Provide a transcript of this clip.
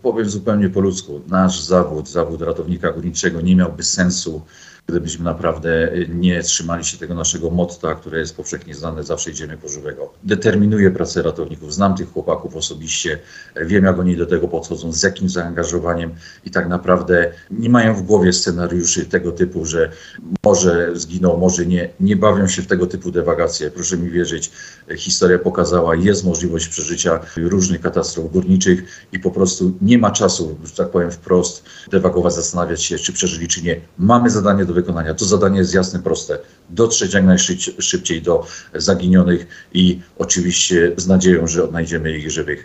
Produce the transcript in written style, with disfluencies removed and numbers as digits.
powiem zupełnie po ludzku, nasz zawód ratownika górniczego nie miałby sensu, gdybyśmy naprawdę nie trzymali się tego naszego motta, które jest powszechnie znane, zawsze idziemy po żywego. Determinuję pracę ratowników, znam tych chłopaków osobiście, wiem jak oni do tego podchodzą, z jakim zaangażowaniem i tak naprawdę nie mają w głowie scenariuszy tego typu, że może zginą, może nie. Nie bawią się w tego typu dewagacje. Proszę mi wierzyć, historia pokazała, jest możliwość przeżycia różnych katastrof górniczych i po prostu nie ma czasu, że tak powiem wprost, dewagować, zastanawiać się, czy przeżyli, czy nie. Mamy zadanie do wykonania. To zadanie jest jasne, proste. Dotrzeć jak najszybciej do zaginionych i oczywiście z nadzieją, że odnajdziemy ich żywych.